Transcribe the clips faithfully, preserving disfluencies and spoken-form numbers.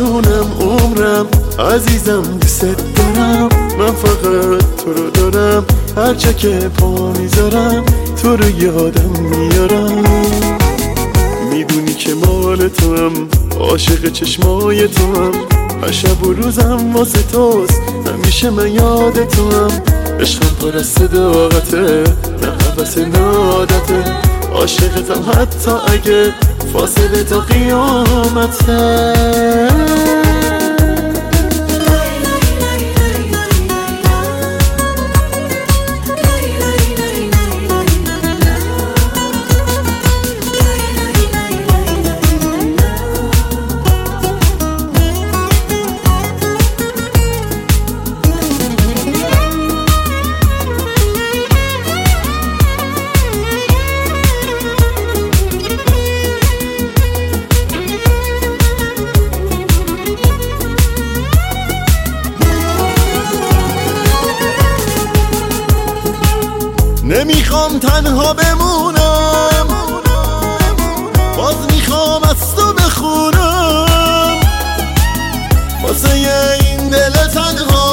جونم عمرم عزیزم دوست دارم، من فقط تو رو دارم، هر جا که پا میذارم تو رو یادم میارم. میدونی که مال تو هم، عاشق چشمای تو هم، هر شب و روزم واسه توست، همیشه من یاد تو هم. عشقم پر از صداقته، نه حوث نه عادته، عاشقتم حتی اگه فاصله تا قیامته. نمیخوام تنها بمونم، باز میخوام از تو بخونم، واسه این دل تنها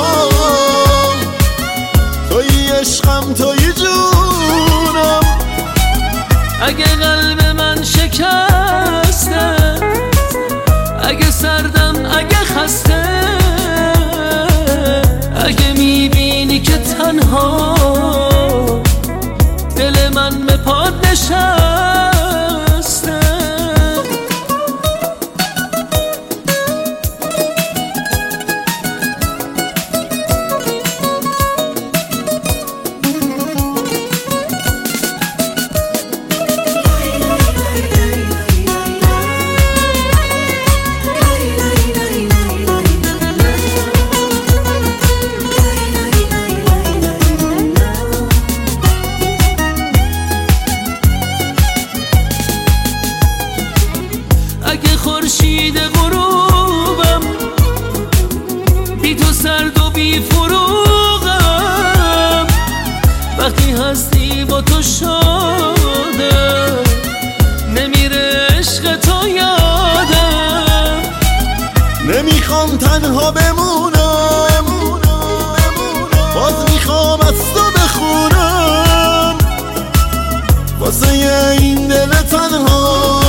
توی عشقم توی جونم. اگه قلب من شکسته، اگه سردم، اگه خسته، اگه میبینی که تنها دل من به پاد نشسته، اگه خورشید غروبم بی تو سرد و بی فروغم، وقتی هستی با تو شادم، نمیره عشق تو یادم. نمیخوام تنها بمونم، باز میخوام از تو بخونم، واسه این دل تنها